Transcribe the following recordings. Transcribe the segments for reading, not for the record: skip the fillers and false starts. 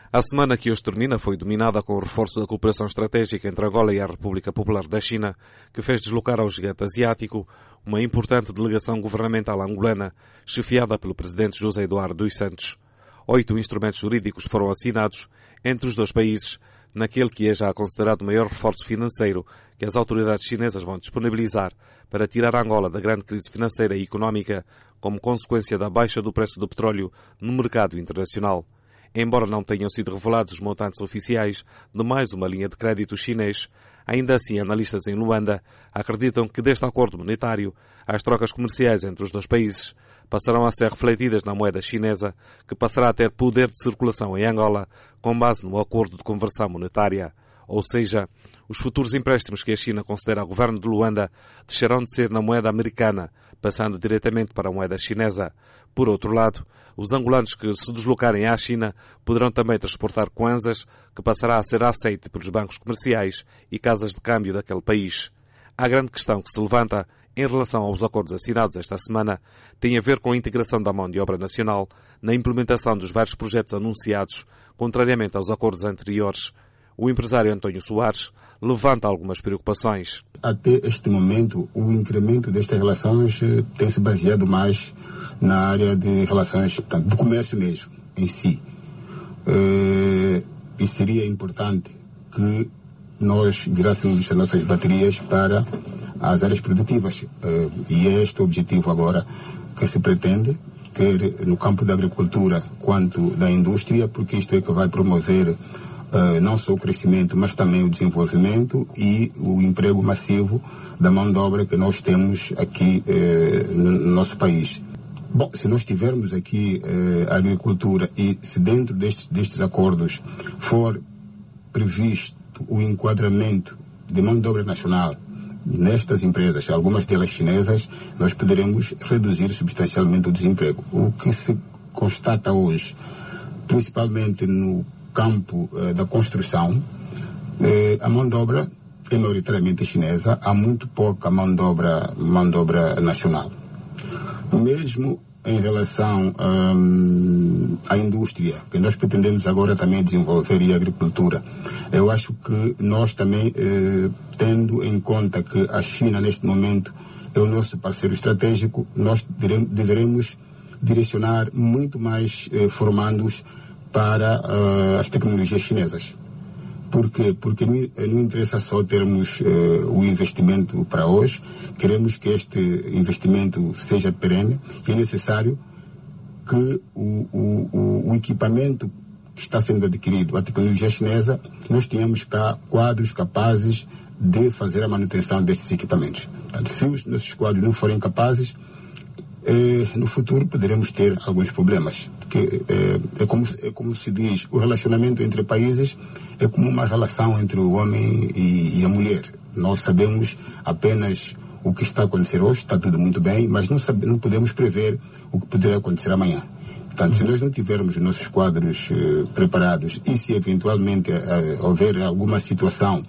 A semana que hoje termina foi dominada com o reforço da cooperação estratégica entre Angola e a República Popular da China, que fez deslocar ao gigante asiático uma importante delegação governamental angolana, chefiada pelo presidente José Eduardo dos Santos. 8 instrumentos jurídicos foram assinados entre os dois países, naquele que é já considerado o maior reforço financeiro que as autoridades chinesas vão disponibilizar para tirar Angola da grande crise financeira e económica como consequência da baixa do preço do petróleo no mercado internacional. Embora não tenham sido revelados os montantes oficiais de mais uma linha de crédito chinês, ainda assim analistas em Luanda acreditam que deste acordo monetário as trocas comerciais entre os dois países passarão a ser refletidas na moeda chinesa, que passará a ter poder de circulação em Angola com base no acordo de conversão monetária. Ou seja, os futuros empréstimos que a China concederá ao governo de Luanda deixarão de ser na moeda americana, passando diretamente para a moeda chinesa. Por outro lado, os angolanos que se deslocarem à China poderão também transportar kwanzas, que passará a ser aceite pelos bancos comerciais e casas de câmbio daquele país. A grande questão que se levanta em relação aos acordos assinados esta semana tem a ver com a integração da mão de obra nacional na implementação dos vários projetos anunciados, contrariamente aos acordos anteriores. O empresário António Soares levanta algumas preocupações. Até este momento, o incremento destas relações tem se baseado mais na área de relações, portanto, do comércio mesmo, em si. E seria importante que nós virássemos as nossas baterias para as áreas produtivas. E é este o objetivo agora que se pretende, quer no campo da agricultura quanto da indústria, porque isto é que vai promover não só o crescimento, mas também o desenvolvimento e o emprego massivo da mão de obra que nós temos aqui no nosso país. Bom, se nós tivermos aqui a agricultura e se dentro destes acordos for previsto o enquadramento de mão de obra nacional nestas empresas, algumas delas chinesas, nós poderemos reduzir substancialmente o desemprego. O que se constata hoje, principalmente no campo da construção, a mão de obra é maioritariamente chinesa, há muito pouca mão de obra nacional. Mesmo em relação à indústria, que nós pretendemos agora também desenvolver, e a agricultura, eu acho que nós também, tendo em conta que a China neste momento é o nosso parceiro estratégico, nós deveremos direcionar muito mais formandos para as tecnologias chinesas. Por quê? Porque não interessa só termos o investimento para hoje, queremos que este investimento seja perene e é necessário que o equipamento que está sendo adquirido, a tecnologia chinesa, nós tenhamos cá quadros capazes de fazer a manutenção desses equipamentos. Portanto, se os nossos quadros não forem capazes, no futuro poderemos ter alguns problemas. Porque é como se diz, o relacionamento entre países é como uma relação entre o homem e a mulher. Nós sabemos apenas o que está a acontecer hoje, está tudo muito bem, mas não podemos prever o que poderá acontecer amanhã. Portanto, se nós não tivermos os nossos quadros preparados e se eventualmente houver alguma situação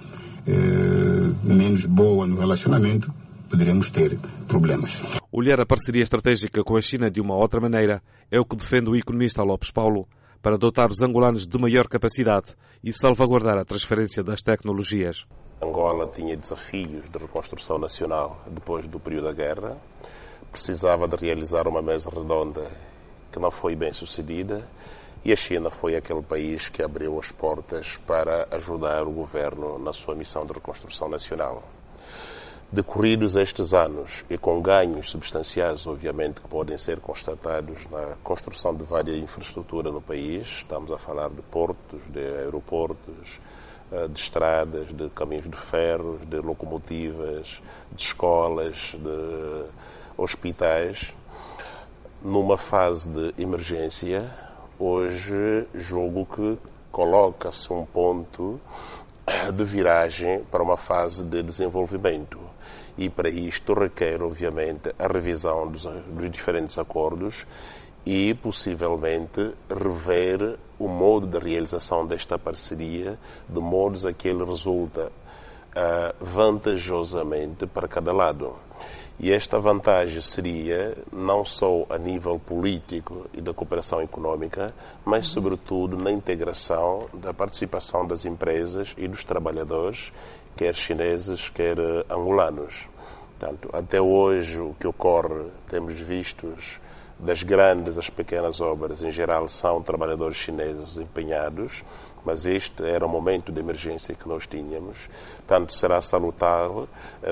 menos boa no relacionamento, poderemos ter problemas. Olhar a parceria estratégica com a China de uma outra maneira é o que defende o economista Lopes Paulo, para dotar os angolanos de maior capacidade e salvaguardar a transferência das tecnologias. Angola tinha desafios de reconstrução nacional depois do período da guerra, precisava de realizar uma mesa redonda que não foi bem sucedida e a China foi aquele país que abriu as portas para ajudar o governo na sua missão de reconstrução nacional. Decorridos estes anos e com ganhos substanciais, obviamente, que podem ser constatados na construção de várias infraestruturas no país, estamos a falar de portos, de aeroportos, de estradas, de caminhos de ferro, de locomotivas, de escolas, de hospitais. Numa fase de emergência, hoje julgo que coloca-se um ponto de viragem para uma fase de desenvolvimento. E para isto requer, obviamente, a revisão dos diferentes acordos e, possivelmente, rever o modo de realização desta parceria, de modos a que ele resulta vantajosamente para cada lado. E esta vantagem seria não só a nível político e da cooperação econômica, mas sobretudo na integração da participação das empresas e dos trabalhadores, quer chineses, quer angolanos. Portanto, até hoje o que ocorre, temos vistos, das grandes às pequenas obras, em geral são trabalhadores chineses empenhados, mas este era o momento de emergência que nós tínhamos. Portanto, será salutar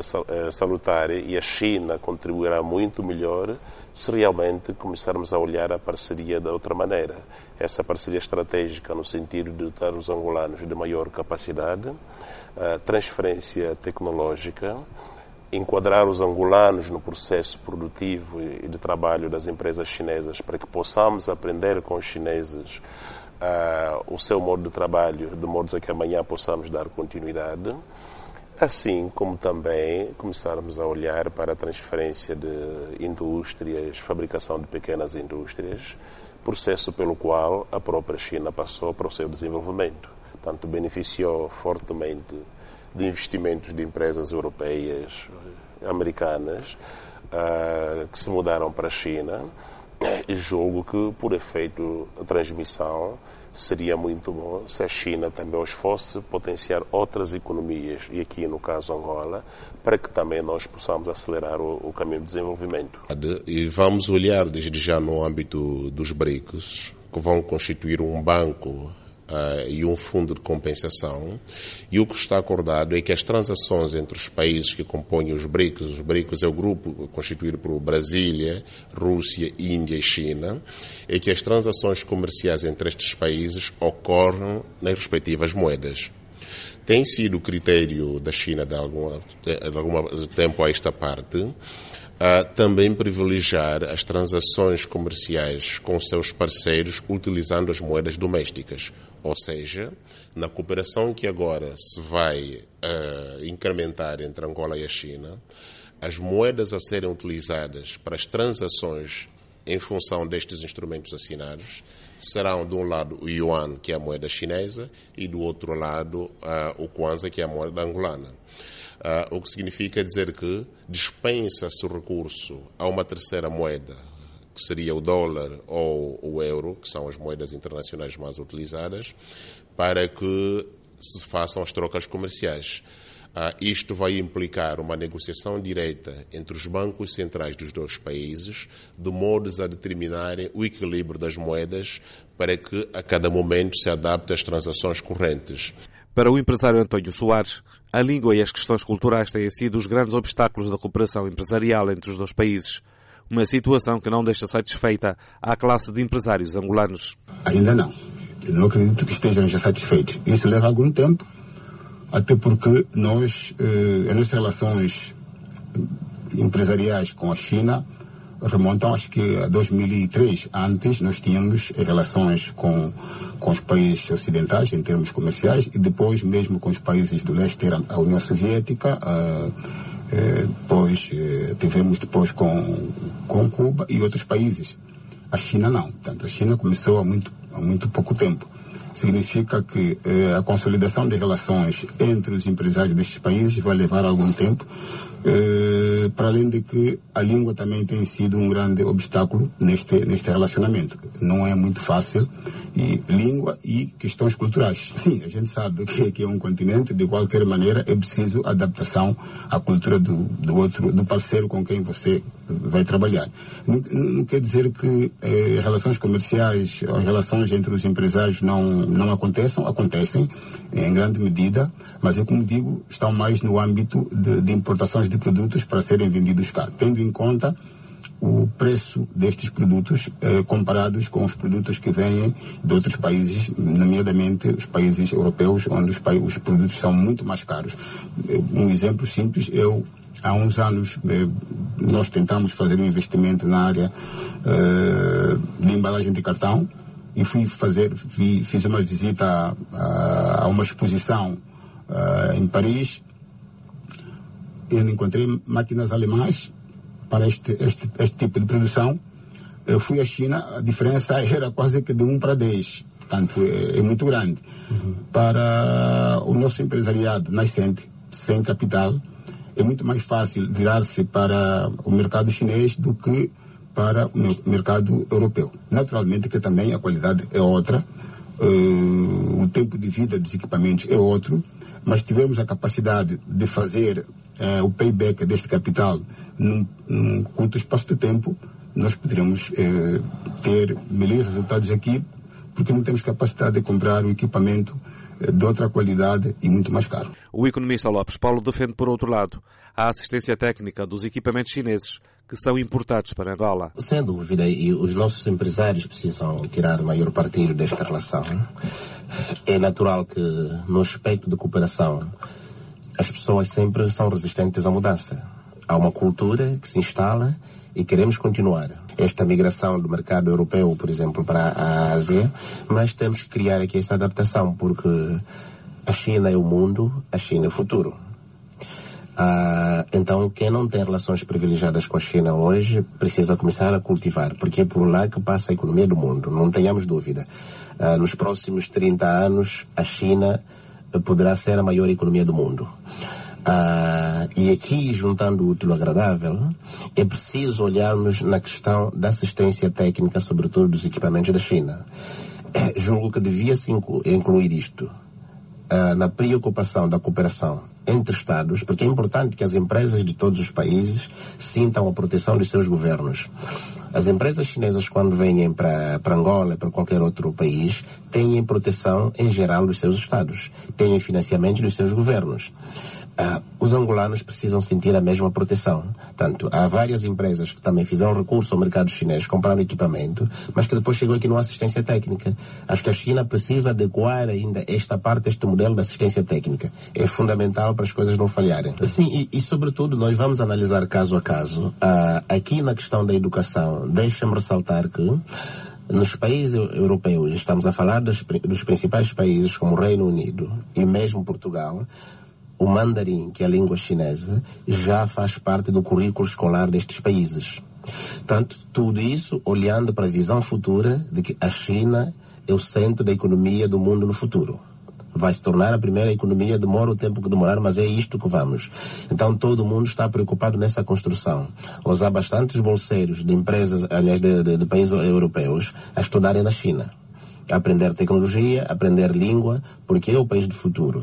e a China contribuirá muito melhor se realmente começarmos a olhar a parceria de outra maneira. Essa parceria estratégica no sentido de dotar os angolanos de maior capacidade, transferência tecnológica, enquadrar os angolanos no processo produtivo e de trabalho das empresas chinesas para que possamos aprender com os chineses o seu modo de trabalho, de modo a que amanhã possamos dar continuidade, assim como também começarmos a olhar para a transferência de indústrias, fabricação de pequenas indústrias, processo pelo qual a própria China passou para o seu desenvolvimento. Portanto, beneficiou fortemente de investimentos de empresas europeias, americanas, que se mudaram para a China, e julgo que, por efeito da transmissão, seria muito bom se a China também os fosse potenciar outras economias, e aqui no caso Angola, para que também nós possamos acelerar o caminho de desenvolvimento. E vamos olhar desde já no âmbito dos BRICS, que vão constituir um banco e um fundo de compensação, e o que está acordado é que as transações entre os países que compõem os BRICS é o grupo constituído por Brasília, Rússia, Índia e China, é que as transações comerciais entre estes países ocorram nas respectivas moedas. Tem sido o critério da China de algum tempo a esta parte, também privilegiar as transações comerciais com seus parceiros utilizando as moedas domésticas. Ou seja, na cooperação que agora se vai incrementar entre Angola e a China, as moedas a serem utilizadas para as transações em função destes instrumentos assinados serão, de um lado, o yuan, que é a moeda chinesa, e do outro lado, o kwanza, que é a moeda angolana. O que significa dizer que dispensa-se o recurso a uma terceira moeda, que seria o dólar ou o euro, que são as moedas internacionais mais utilizadas, para que se façam as trocas comerciais. Isto vai implicar uma negociação direta entre os bancos centrais dos dois países, de modos a determinarem o equilíbrio das moedas para que a cada momento se adapte às transações correntes. Para o empresário António Soares, a língua e as questões culturais têm sido os grandes obstáculos da cooperação empresarial entre os dois países. Uma situação que não deixa satisfeita a classe de empresários angolanos. Ainda não. Eu não acredito que estejam já satisfeitos. Isso leva algum tempo, até porque as nossas relações empresariais com a China remontam, acho que a 2003. Antes nós tínhamos relações com os países ocidentais em termos comerciais, e depois mesmo com os países do leste, era a União Soviética, tivemos depois com Cuba e outros países. A China não. Portanto, a China começou há muito pouco tempo. Significa que a consolidação das relações entre os empresários destes países vai levar algum tempo, para além de que a língua também tem sido um grande obstáculo neste relacionamento. Não é muito fácil, e língua e questões culturais. Sim, a gente sabe que é um continente, de qualquer maneira é preciso adaptação à cultura do parceiro com quem você vai trabalhar. Não quer dizer que relações comerciais, as relações entre os empresários não acontecem em grande medida, mas eu, como digo, estão mais no âmbito de importações de produtos para serem vendidos cá, tendo em conta o preço destes produtos comparados com os produtos que vêm de outros países, nomeadamente os países europeus, onde os produtos são muito mais caros. Um exemplo simples, há uns anos nós tentamos fazer um investimento na área de embalagem de cartão, e fiz uma visita a uma exposição em Paris. Eu encontrei máquinas alemãs para este tipo de produção. Eu fui à China, a diferença era quase que de 1 para 10. Portanto, é muito grande. Para o nosso empresariado nascente, sem capital, é muito mais fácil virar-se para o mercado chinês do que para o mercado europeu. Naturalmente que também a qualidade é outra, o tempo de vida dos equipamentos é outro, mas tivemos a capacidade de fazer o payback deste capital num curto espaço de tempo, nós poderemos ter melhores resultados aqui, porque não temos capacidade de comprar um equipamento de outra qualidade e muito mais caro. O economista Lopes Paulo defende, por outro lado, a assistência técnica dos equipamentos chineses que são importados para Angola. Sem dúvida, e os nossos empresários precisam tirar maior partido desta relação. É natural que, no aspecto de cooperação, as pessoas sempre são resistentes à mudança. Há uma cultura que se instala e queremos continuar esta migração do mercado europeu, por exemplo, para a Ásia, mas temos que criar aqui essa adaptação, porque a China é o mundo, a China é o futuro. Então, quem não tem relações privilegiadas com a China hoje precisa começar a cultivar, porque é por lá que passa a economia do mundo, não tenhamos dúvida. Nos próximos 30 anos, a China poderá ser a maior economia do mundo. E aqui, juntando o útil ao agradável, é preciso olharmos na questão da assistência técnica, sobretudo dos equipamentos da China. Julgo que devia-se incluir isto na preocupação da cooperação entre Estados, porque é importante que as empresas de todos os países sintam a proteção dos seus governos. As empresas chinesas, quando vêm para Angola, para qualquer outro país, têm proteção em geral dos seus Estados, têm financiamento dos seus governos. Os angolanos precisam sentir a mesma proteção. Tanto, há várias empresas que também fizeram recurso ao mercado chinês, compraram equipamento, mas que depois chegou aqui numa assistência técnica. Acho que a China precisa adequar ainda esta parte, este modelo de assistência técnica. É fundamental para as coisas não falharem. Sim, e sobretudo nós vamos analisar caso a caso. Aqui na questão da educação, deixa-me ressaltar que nos países europeus, estamos a falar dos principais países como o Reino Unido e mesmo Portugal, o mandarim, que é a língua chinesa, já faz parte do currículo escolar destes países. Portanto, tudo isso olhando para a visão futura de que a China é o centro da economia do mundo no futuro. Vai se tornar a primeira economia, demora o tempo que demorar, mas é isto que vamos. Então todo mundo está preocupado nessa construção. Hoje há bastantes bolseiros de empresas, aliás, de países europeus, a estudarem na China. A aprender tecnologia, aprender língua, porque é o país do futuro.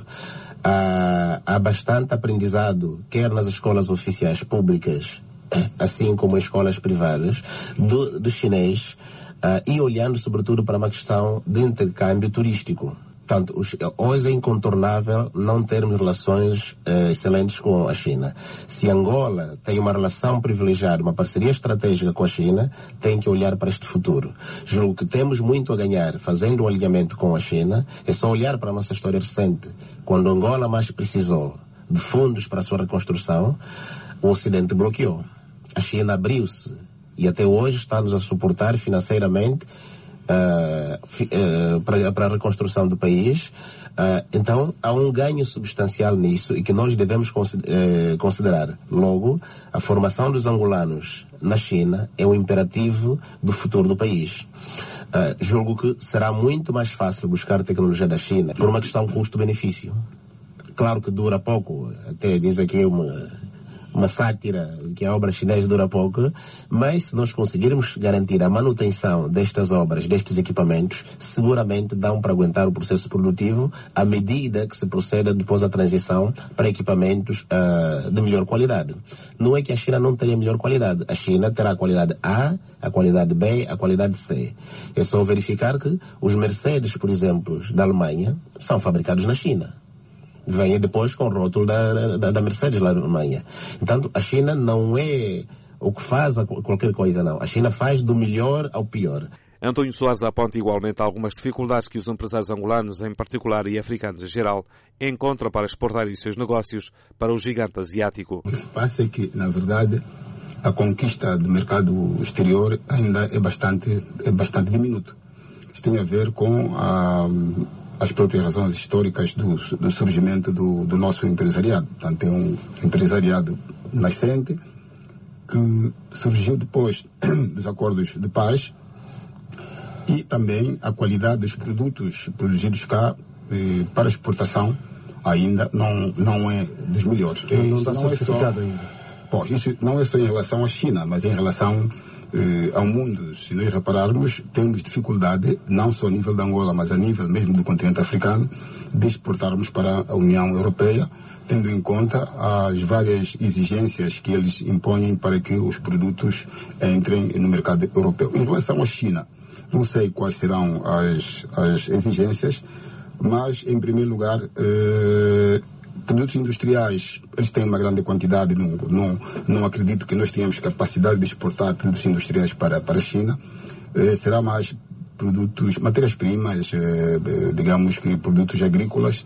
Há bastante aprendizado, quer nas escolas oficiais públicas, assim como as escolas privadas, do chinês, e olhando sobretudo para uma questão de intercâmbio turístico. Portanto, hoje é incontornável não termos relações excelentes com a China. Se Angola tem uma relação privilegiada, uma parceria estratégica com a China, tem que olhar para este futuro. Julgo que temos muito a ganhar fazendo um alinhamento com a China. É só olhar para a nossa história recente. Quando Angola mais precisou de fundos para a sua reconstrução, o Ocidente bloqueou. A China abriu-se e até hoje está-nos a suportar financeiramente para a reconstrução do país. Então há um ganho substancial nisso e que nós devemos considerar. Logo, a formação dos angolanos na China é um imperativo do futuro do país. Julgo que será muito mais fácil buscar tecnologia da China por uma questão custo-benefício. Claro que dura pouco, até diz aqui uma sátira, que a obra chinesa dura pouco, mas se nós conseguirmos garantir a manutenção destas obras, destes equipamentos, seguramente dão para aguentar o processo produtivo à medida que se proceda depois da transição para equipamentos de melhor qualidade. Não é que a China não tenha melhor qualidade. A China terá a qualidade A, a qualidade B, a qualidade C. É só verificar que os Mercedes, por exemplo, da Alemanha, são fabricados na China. Vem depois com o rótulo da Mercedes lá na Alemanha. Portanto, a China não é o que faz qualquer coisa, não. A China faz do melhor ao pior. António Soares aponta igualmente algumas dificuldades que os empresários angolanos, em particular, e africanos em geral, encontram para exportarem os seus negócios para o gigante asiático. O que se passa é que, na verdade, a conquista do mercado exterior ainda é bastante diminuto. Isso tem a ver com as próprias razões históricas do surgimento do nosso empresariado. Portanto, é um empresariado nascente que surgiu depois dos acordos de paz e também a qualidade dos produtos produzidos cá para exportação ainda não é dos melhores. Não está certificado ainda. Pois, isso não é só em relação à China, mas em relação ao mundo. Se nós repararmos, temos dificuldade, não só a nível da Angola, mas a nível mesmo do continente africano, de exportarmos para a União Europeia, tendo em conta as várias exigências que eles impõem para que os produtos entrem no mercado europeu. Em relação à China, não sei quais serão as exigências, mas, em primeiro lugar, produtos industriais, eles têm uma grande quantidade, não acredito que nós tenhamos capacidade de exportar produtos industriais para a China. Será mais produtos, matérias-primas, digamos que produtos agrícolas,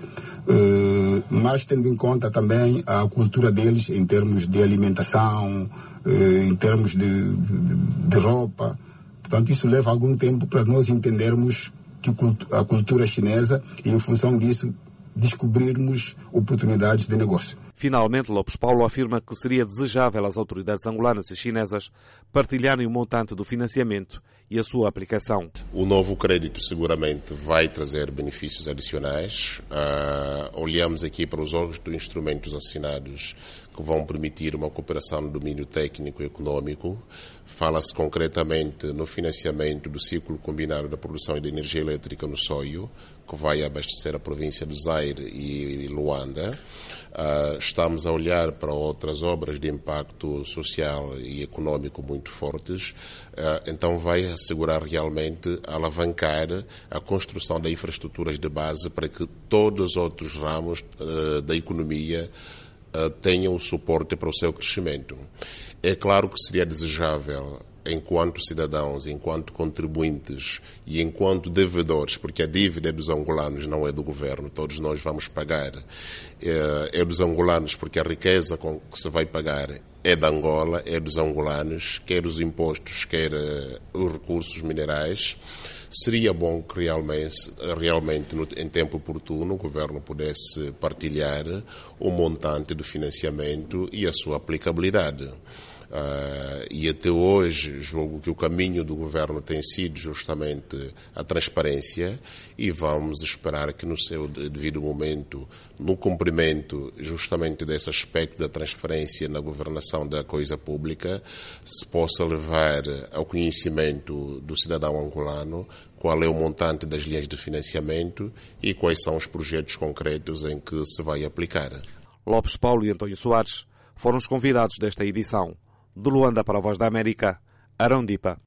mas tendo em conta também a cultura deles em termos de alimentação, em termos de roupa. Portanto, isso leva algum tempo para nós entendermos que a cultura chinesa e, em função disso, descobrirmos oportunidades de negócio. Finalmente, Lopes Paulo afirma que seria desejável as autoridades angolanas e chinesas partilharem o montante do financiamento e a sua aplicação. O novo crédito seguramente vai trazer benefícios adicionais. Olhamos aqui para os 8 instrumentos assinados que vão permitir uma cooperação no domínio técnico e econômico. Fala-se concretamente no financiamento do ciclo combinado da produção de energia elétrica no Soio, que vai abastecer a província do Zaire e Luanda. Estamos a olhar para outras obras de impacto social e econômico muito fortes. Então vai assegurar realmente alavancar a construção de infraestruturas de base para que todos os outros ramos da economia tenham suporte para o seu crescimento. É claro que seria desejável, enquanto cidadãos, enquanto contribuintes e enquanto devedores, porque a dívida é dos angolanos, não é do governo, todos nós vamos pagar, é dos angolanos, porque a riqueza que se vai pagar é da Angola, é dos angolanos, quer os impostos, quer os recursos minerais. Seria bom que realmente em tempo oportuno, o governo pudesse partilhar o montante do financiamento e a sua aplicabilidade. E até hoje, julgo que o caminho do governo tem sido justamente a transparência e vamos esperar que no seu devido momento, no cumprimento justamente desse aspecto da transparência na governação da coisa pública, se possa levar ao conhecimento do cidadão angolano qual é o montante das linhas de financiamento e quais são os projetos concretos em que se vai aplicar. Lopes Paulo e António Soares foram os convidados desta edição. De Luanda para a Voz da América, Arão Dipa.